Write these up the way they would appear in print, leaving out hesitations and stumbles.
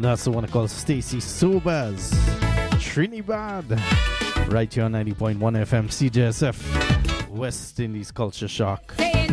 That's the one called Stacy Sobers, Trinidad. Right here on 90.1 FM CJSF, West Indies Culture Shock.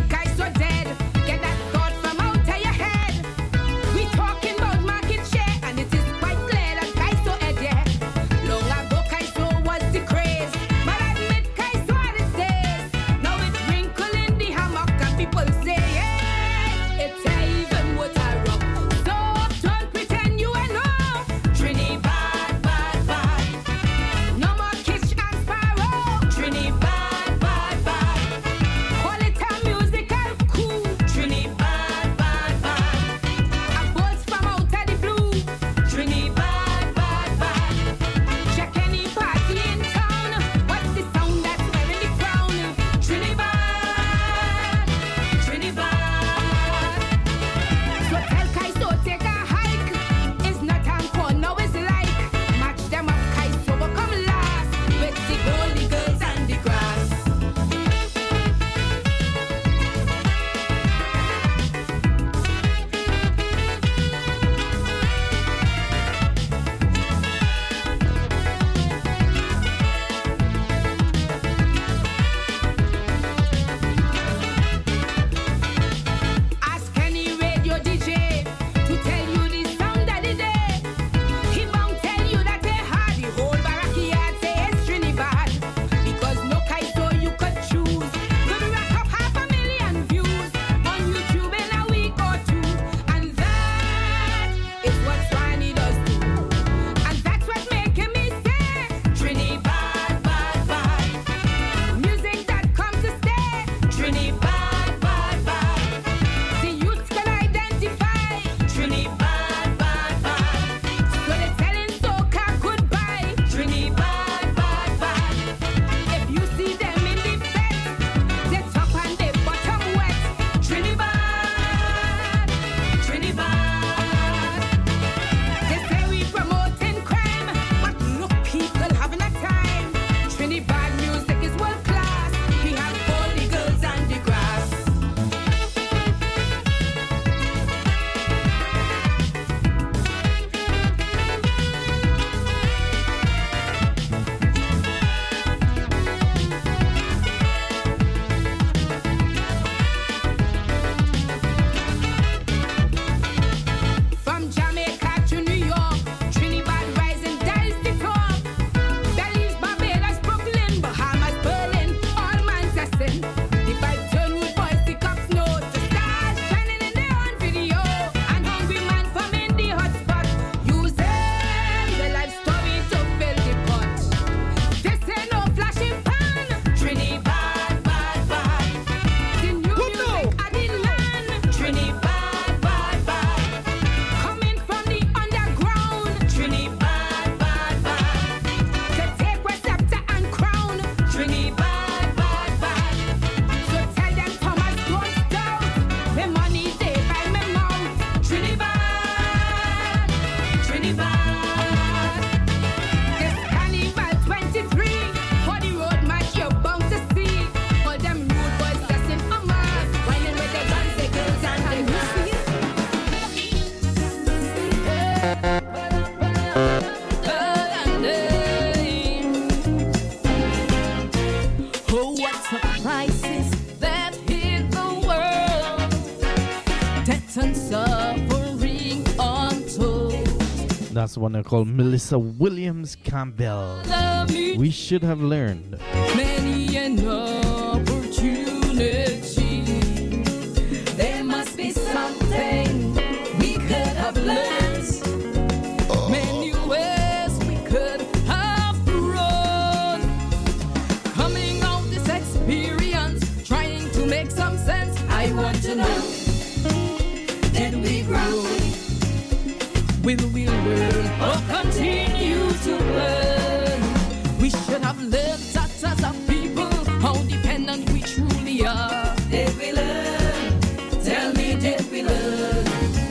That's the one called Melissa Williams Campbell. We should have learned. Many an opportunity. There must be something we could have learned. Many ways we could have grown. Coming out this experience, trying to make some sense. I want to know, did we grow? Will we learn or continue to learn? We should have learned that as a people, how dependent we truly are. Did we learn? Tell me, did we learn?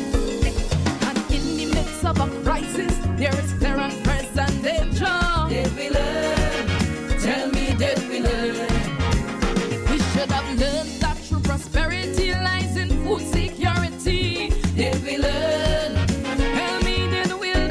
And in the midst of a crisis, there is clear and present danger. Did we learn? Tell me, did we learn? We should have learned that true prosperity lies in food security. Did we learn? Tell me, did we learn?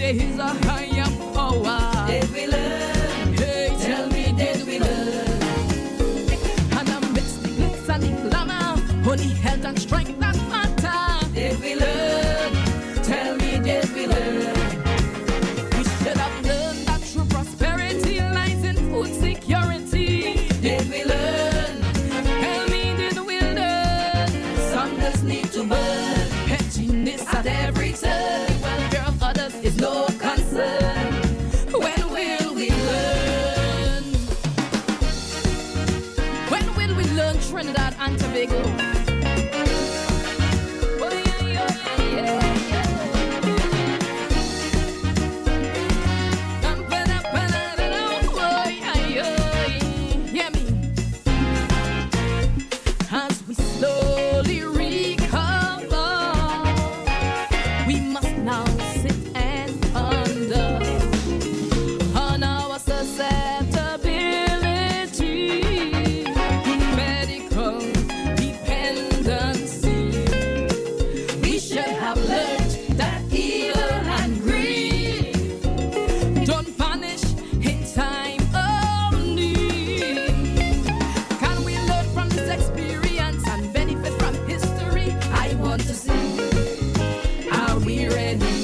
there is a higher power. Did we learn? Hey, Tell me, did we learn? And amidst the glitz and the glamour, only health and strength that matter. Did we learn? Tell me, did we learn? We should have learned that true prosperity lies in food security. Did we learn? Tell me, did we learn? Some just need to burn. Pettiness At every turn, the welfare of others is no concern. When will we learn? When will we learn Trinidad and Tobago? Oh, yeah, yeah, yeah, yeah. Oh, yeah, yeah. Hear me. As we slowly recover, we must now sit and ponder on our susceptibility to medical dependency. We should have learned that evil and greed don't vanish in time of need. Can we learn from this experience and benefit from history? I want to see, are we ready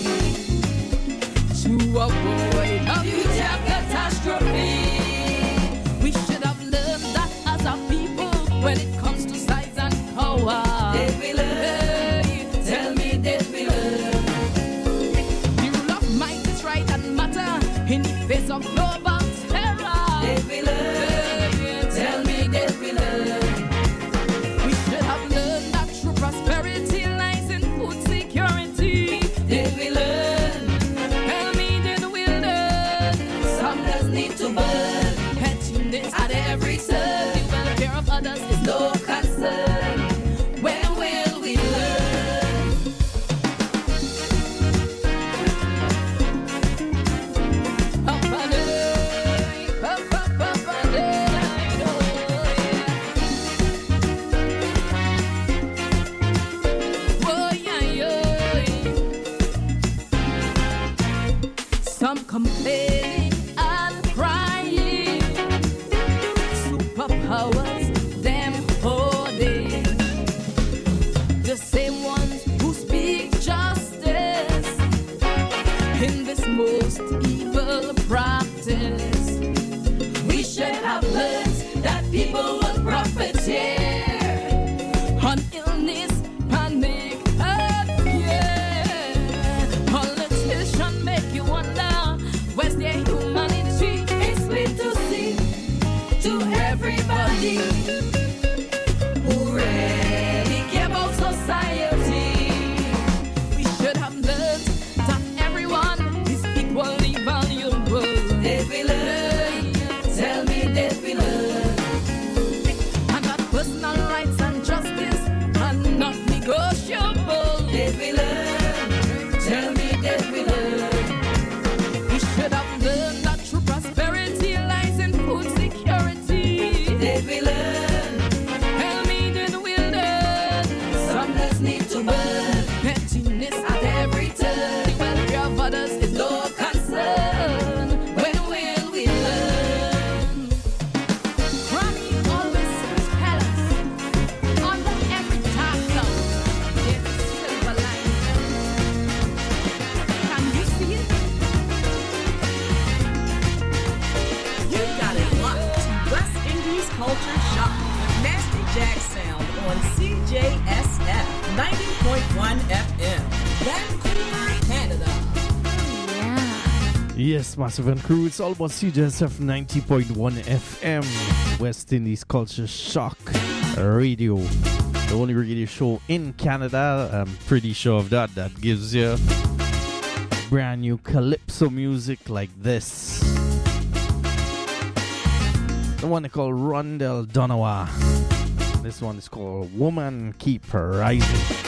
To avoid a future catastrophe? We should have learned that as a people when it comes to size and power. Did we learn? Tell me, did we learn? The rule of might is right and matter in the face of global terror. Did we learn? Tell me, did we learn? We should have learned that true prosperity lies in food security. Did we learn? Tell me, did we learn? Some just need to burn. Pettiness At every turn, the welfare of others is no concern. When will we learn? up and up and oh yeah, yeah. Some complaining and crying, superpowers them holding, the same ones who speak justice in this most evil practice. We should have learned that people will profit here. On illness, panic, and fear. Politicians make you wonder, where's their humanity? Explain to see to everybody who really care about society. We should have learned that everyone is equally valuable. Did we learn? Tell me, did we learn? And that personal rights and justice are not negotiable. Did we learn? Tell me, did we learn? We should have learned that true prosperity lies in food security. Did we learn? Tell me, did we learn? Some just need to burn. Pettiness At every turn, the welfare of others is no concern. When will we learn? Grammy always tell us, under every dark cloud, there's a silver lining. Can you see it? You got it locked to West Indies Culture Shock with Nasty Jack Sound on CJSF 90.1 FM, Vancouver, Canada. Yes, Massive and Crew, it's all about CJSF 90.1 FM, West Indies Culture Shock Radio. The only radio show in Canada, I'm pretty sure of that, that gives you brand new calypso music like this. The one called Rondell Donawa. This one is called Woman Keep Rising.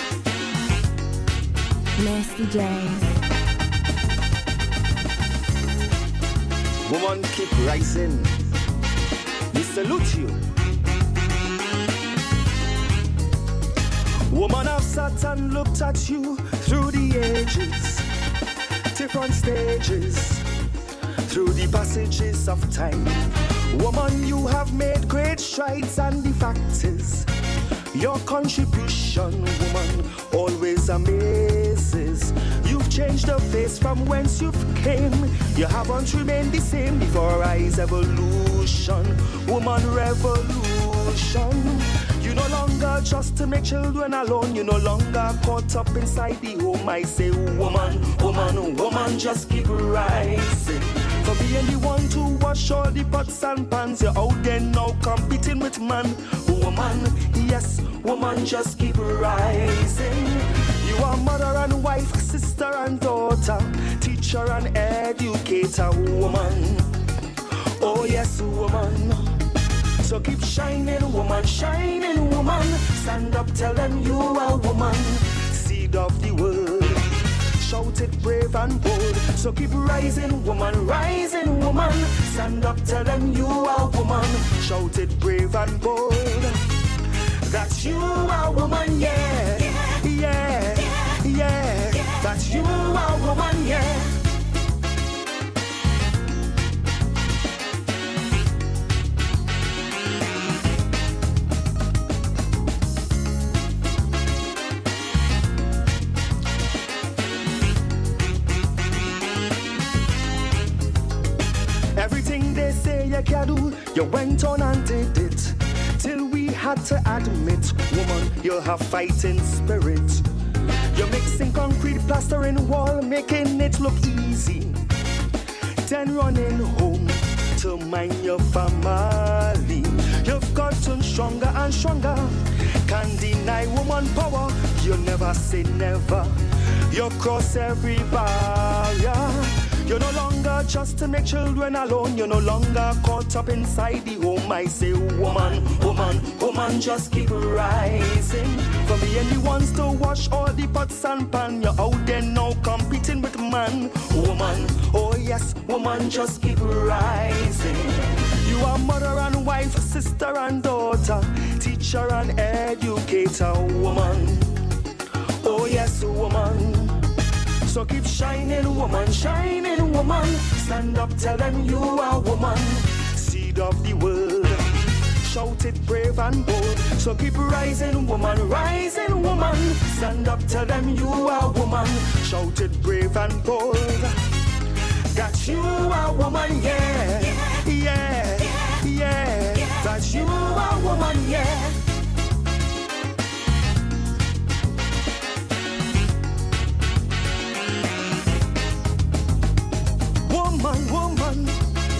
Nasty James. Woman, keep rising. We salute you. Woman, I've sat and looked at you through the ages. different stages through the passages of time. Woman, you have made great strides, and the fact is, your contribution, woman, always amazes. You've changed the face from whence you've came. You haven't remained the same before our eyes. Evolution, woman, revolution. You no longer just to make children alone. You no longer caught up inside the home. I say, woman, woman, woman, just keep rising. For being the one to wash all the pots and pans, you're out there now competing with man. Woman, yes, woman, just keep rising. You are mother and wife, sister and daughter, teacher and educator, woman. Oh yes, woman. So keep shining, woman, shining, woman. Stand up, tell them you are woman. Seed of the world. Shout it brave and bold. So keep rising, woman, rising, woman. Stand up, tell them you are woman. Shout it brave and bold. That you are woman, yeah. Yeah, yeah. That you are woman, yeah. Everything they say you can do, you went on and did it. Till we had to admit, woman, you have fighting spirit. You're mixing concrete, plastering wall, making it look easy. Then running home to mind your family. You've gotten stronger and stronger. Can't deny woman power. You never say never. You cross every barrier. You're no longer just to make children alone. You're no longer caught up inside the home. I say, woman, woman, woman, just keep rising. From being the ones to wash all the pots and pan, you're out there now competing with man. Woman, oh yes, woman, just keep rising. You are mother and wife, sister and daughter, teacher and educator, woman. Oh yes, woman. So keep shining, woman, shining, woman. Stand up, tell them you are woman. Seed of the world. Shout it brave and bold. So keep rising, woman, rising, woman. Stand up, tell them you are woman. Shout it brave and bold. That you are woman, yeah. Yeah, yeah. That you are woman, yeah. Woman, woman.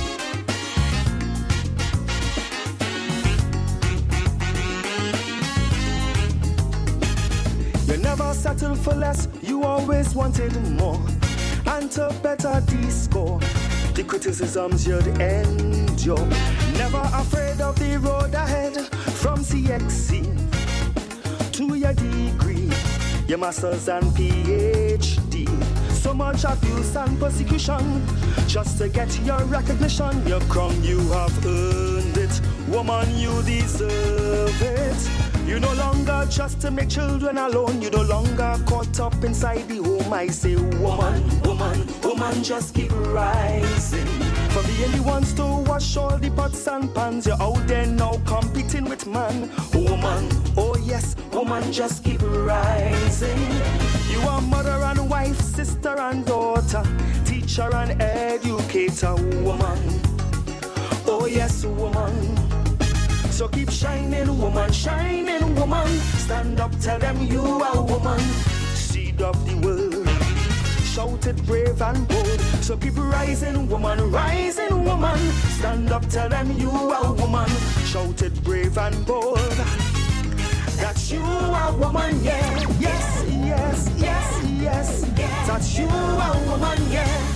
You never settle for less, you always wanted more. And to better the score, the criticisms you'd endure. Never afraid of the road ahead, from CXC to your degree, your master's and PhD. So much abuse and persecution just to get your recognition. Your crown, you have earned it. Woman, you deserve it. You no longer just to make children alone. You no longer caught up inside the home. I say, woman, woman, woman, just keep rising. For being the ones to wash all the pots and pans, you're out there now competing with man. Woman, oh yes, woman, just keep rising. You are mother and wife, sister and daughter, teacher and educator, woman. Oh yes, woman. So keep shining, woman, shining, woman. Stand up, tell them you are woman. Seed of the world. Shout it brave and bold. So keep rising, woman, rising, woman. Stand up, tell them you are woman. Shout it brave and bold. That you are woman, yeah. Yes, yes, yes, yes. That you are woman, yeah.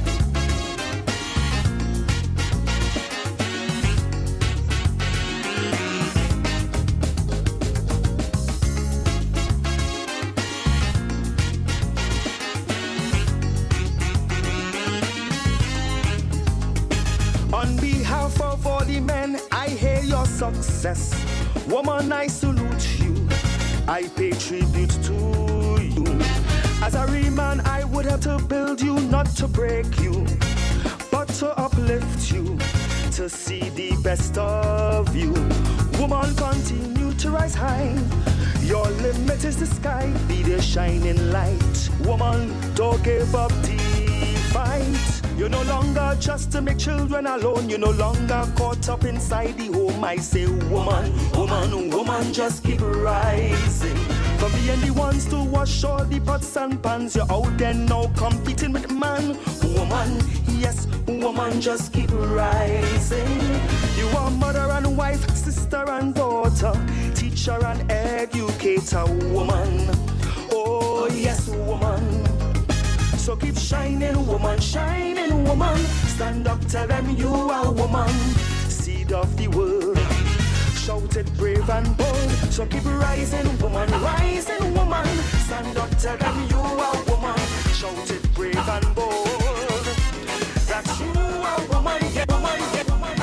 On behalf of all the men, I hail your success. Woman, I salute you. I pay tribute to you. As a real man, I would have to build you, not to break you, but to uplift you, to see the best of you. Woman, continue to rise high. Your limit is the sky, be the shining light. Woman, don't give up the fight. You're no longer just to make children alone. You're no longer caught up inside the home. I say, woman, woman, woman, just keep rising. From being the ones to wash all the pots and pans, you're out there now competing with man. Woman, yes, woman, just keep rising. You are mother and wife, sister and daughter, teacher and educator, woman. Oh, yes, woman. So keep shining, woman, shining, woman. Stand up, tell them you are woman. Seed of the world, shout it brave and bold. So keep rising, woman, rising, woman. Stand up, tell them you are woman. Shout it brave and bold. That you are woman, yeah, woman, yeah, woman.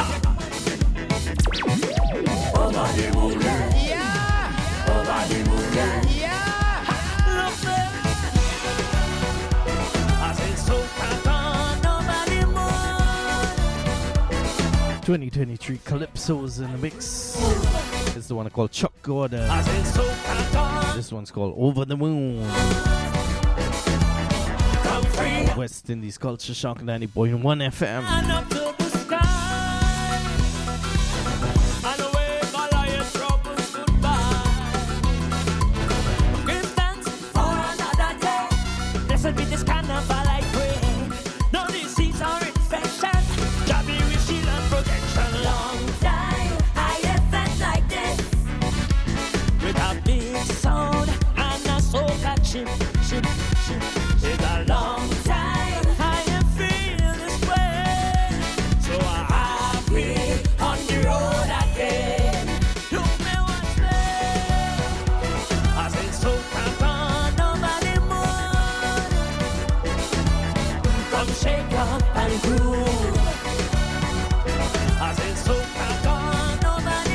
Over the moonlight, yeah. Over the moonlight, yeah. 2023 Calypso's in the mix. This is the one called Chuck Gordon. This one's called Over the Moon. West Indies Culture Shock 90.1 FM. Be this carnival I pray. No disease or infection. Jah be with shield and protection. Long time I have felt like this. With a big sound and a soca chip. It's a long time I have feel this way. So I'm happy on the road again. Look me what's there. I say soca gone over the moon. Come shake up and groove. I say soca gone over the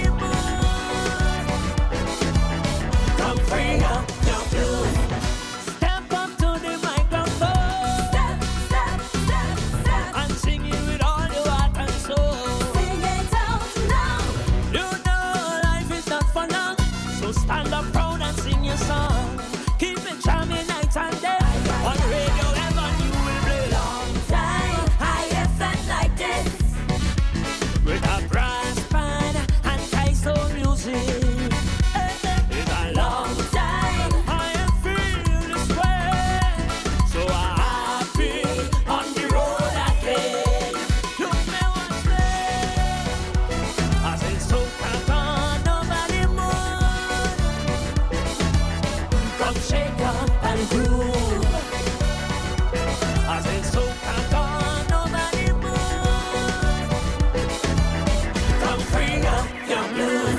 moon. Come bring up your blues. Step up to the microphone. Step, step, step, step. And sing it with all your heart and soul. Sing it out now. You know life is not for long. So stand up proud and sing your song. Keep it jamming night and day. On Radio Heaven you will play. Long time I have felt like this. With a brass band and Kaiso music. It's a long Time I am feel this way. So I'm happy on the road again. Look me what's there. I say so gone over the moon. Come shake up and groove. I say so gone over the moon. Come bring up your blues.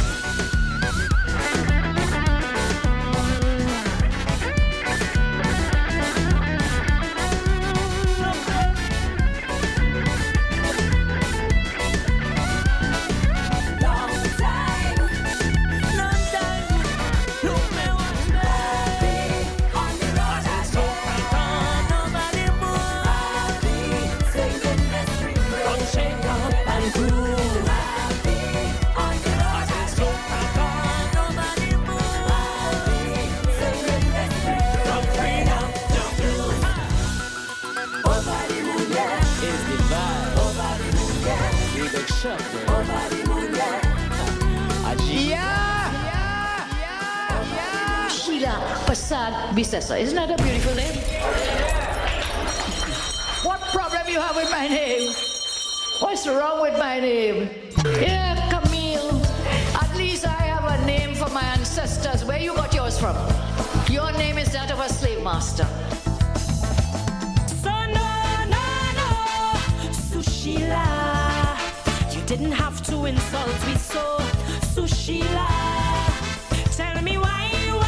long time Long time, look me what's there. on the road So again. gone over the moon. Singing this refrain. Come shake up and groove. On the road So gone over the moon. singing this refrain. Come bring up your blues. Over the moon, yeah. Is the vibe. Over the moon, yeah. We go shut Over the moon, yeah. Sheila Prasad Bisesa. Isn't that a beautiful name? What problem you have with my name? What's wrong with my name? Yeah, Camille. At least I have a name for my ancestors. Where you got yours from? Your name is that of a slave master. So no, Sushila. You didn't have to insult me so, Sushila. Tell me why,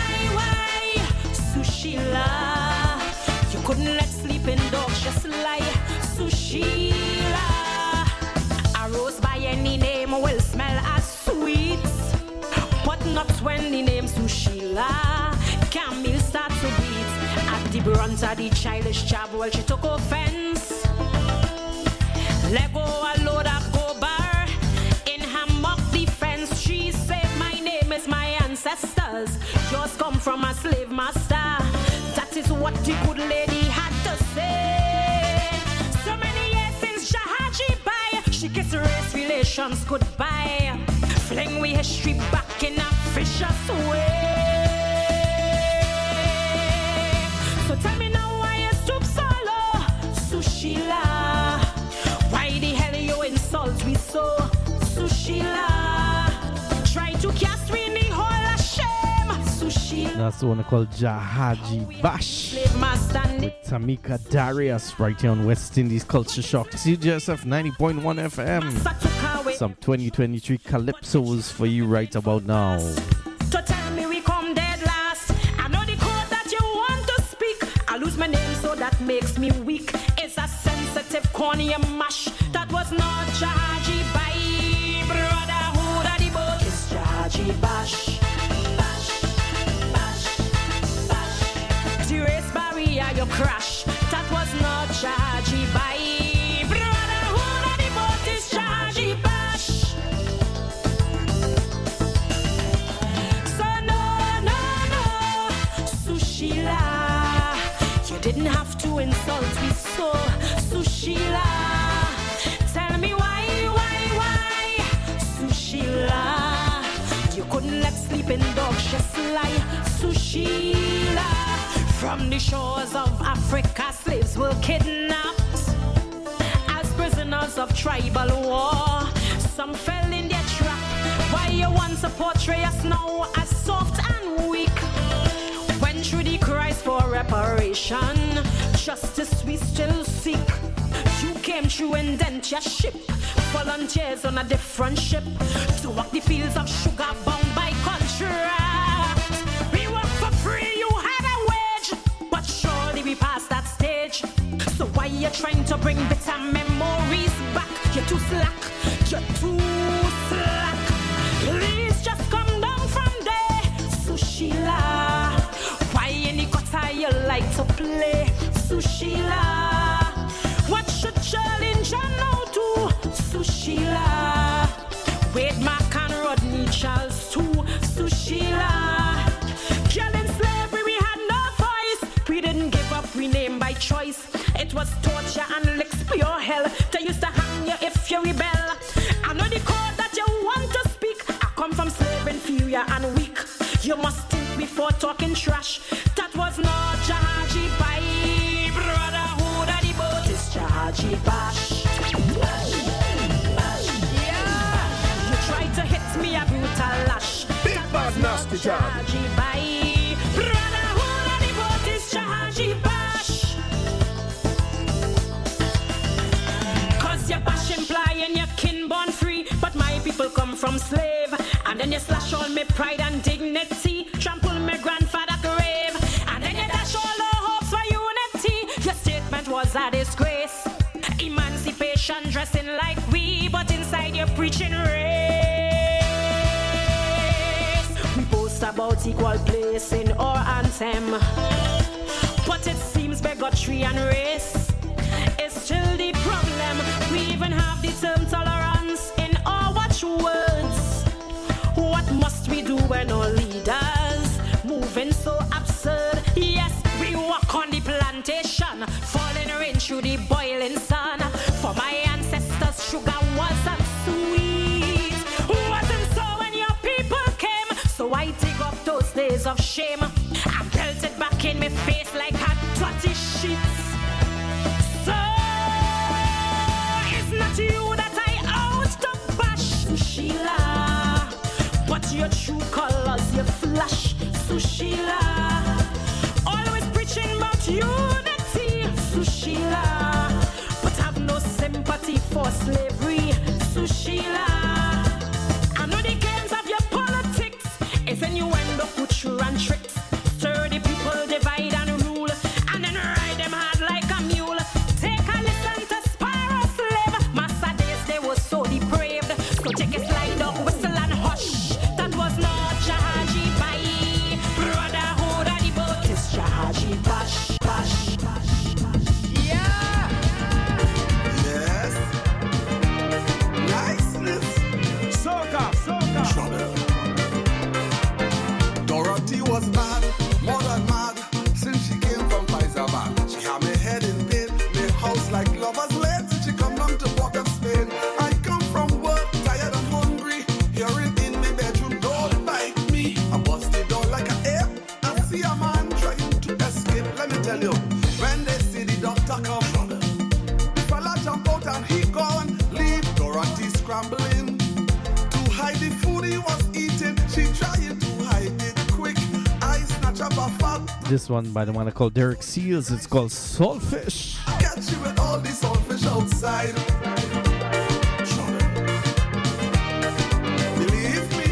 Sushila. You couldn't let sleeping dogs just lie, Sushila. A rose by any name will smell as sweet, but not when the name Sushila. Camille start to beat at the brunt of the childish job, well, she took offense. Let go a load of go bar in her mock defense. She said, my name is my ancestors, yours come from a slave master. That is what the good lady had to say. So many years since Jahaji by, she kissed race relations goodbye. Fling we history back in a vicious way. So tell me now why you stoop so low, Sushila. Why the hell you insult me so, Sushila? Try to cast me in the hole of shame, Sushila. That's the one called Jahaji Bash with Tamika Darius right here on West Indies Culture Shock. CJSF 90.1 FM. Some 2023 calypsos for you right about now. So tell me we come dead last. I know the code that you want to speak. I lose my name so that makes me weak. It's a sensitive corny mash. That was not Jahaji by brotherhood of the boat. It's Jahaji Bash. Bash, bash, bash. The race barrier you crash. That was not Jahaji by brotherhood of the boat. It's Jahaji Bash. So no, Sushila, you didn't have to insult me so, Sushila. Tell me why, Sushila. You couldn't let sleeping dogs just lie, Sushila. From the shores of Africa, slaves were kidnapped as prisoners of tribal war. Some fell in their trap. Why you want to portray us now as soft and weak? When through the cries for reparation, justice we still seek. You came through and dent your ship, volunteers on a different ship to walk the fields of sugar bound by contract. We work for free, you had a wage, but surely we passed that stage. So why you trying to bring bitter memories back? You're too slack, you're too slack. Please just come down from there, Sushila. Why any gutter you like to play, Sushila? What should Charlene John now do, Sushila? Wade Mark and Rodney Charles too, Sushila. Girl in slavery we had no voice. We didn't give up, we named by choice. It was torture and licks pure hell. They used to hang you if you rebel. I know the code that you want to speak. I come from slave inferior and weak. You must think before talking trash. That was not Jahaji by brotherhood of the boat. It's Jahaji Bash. Bash, bash, yeah. You tried to hit me a brutal lash. Big bad nasty job. Jahaji by brotherhood of the boat. It's Jahaji Bash. Cause you're bash implying your kin born free, but my people come from slave. And then you slash all my pride and dignity, trample my grandfather grave, and then you dash all the hopes for unity. Your statement was a disgrace. Emancipation dressing like we, but inside you're preaching race. We boast about equal place in our anthem, but it seems bigotry and race is still the problem. We even have the term tolerance in our watchwords. What must we do when our leaders moving so absurd? Yes, we walk on the plantation, falling rain through the boiling sun. For my ancestors, sugar wasn't sweet. Wasn't so when your people came. So I dig up those days of shame and belt it back in my face like a dirty sheets. So it's not you that I out to bash, Sushila, but your true colors you flash, Sushila. Always preaching about unity, Sushila, but have no sympathy for slavery, Sushila. I know the games of your politics is innuendo, butcher and tricks. Stir the people, divide and rule, and then ride them hard let me tell you. When they see the doctor come, the fella jump out and he gone. Leave Dorothy scrambling to hide the food he was eating. She trying to hide it quick. I snatch up a fat. This one by the one called Derek Seals. It's called Saltfish. Catch you with all these saltfish outside. Believe me,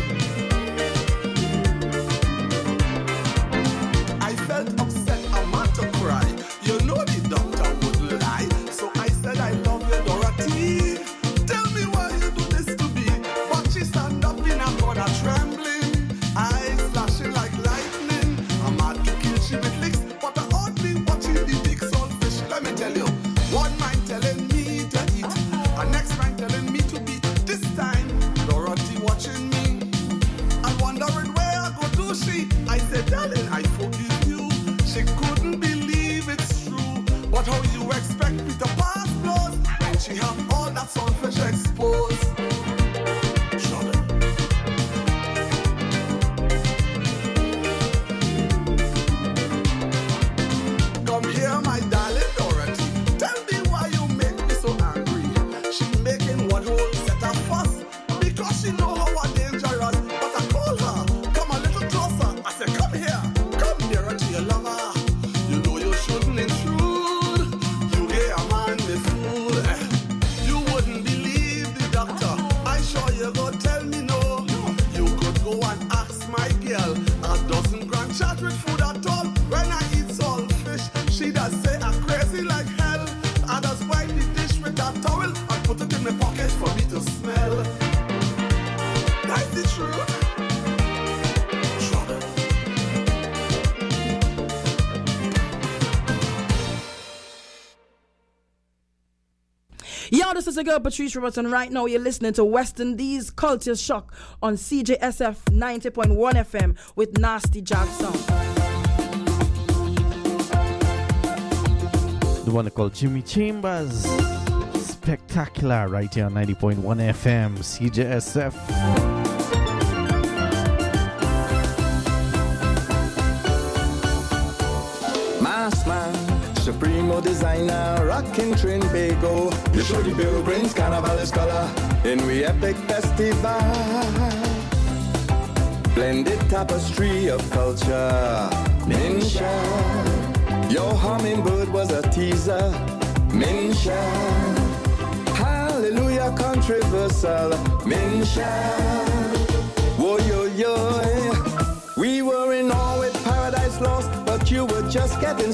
I felt upset, I want to cry. You know the doctor would lie. So I said I love you, Dorothy. Tell me why you do this to me. But she stand up in a corner trembling, eyes flashing like lightning. I'm mad to kill she with licks, but I hardly watching the big saltfish. Let me tell you, one mind telling me to eat, and next mind telling me to beat. This time, Dorothy watching me and wondering where I go to she. I said, darling, I forgive you. She couldn't believe it's true. But how you expect me to pass blows when she have all that saltfish exposed? Come here, my darling Dorothy. Tell me why you make me so angry. She making one whole set of fuss because she know how I'm dangerous. But I call her, come a little closer. I say, come here, come nearer to your lover. You know you shouldn't intrude. You gay a man the fool. You wouldn't believe the doctor. I sure you go tell me no. You could go and ask my girl. A dozen grandchild with food at all. When I eat saltfish, she does say I'm crazy like hell. I just wipe the dish with that towel and put it in my pocket for me to smell. That's the truth. Yo, this is the girl Patrice Robertson. Right now, you're listening to West Indies Culture Shock on CJSF 90.1 FM with Nasty Jackson. The one called Jimmy Chambers. Spectacular right here on 90.1 FM, CJSF. Mass man, Supremo designer, rockin' Trinbago. You show the Bill brings Carnival's color in we epic festival. Blended tapestry of culture, Minsha. Your hummingbird was a teaser, Minsha. Hallelujah, controversial, Minsha. Whoa, yo, yo. We were in awe with Paradise Lost, but you were just getting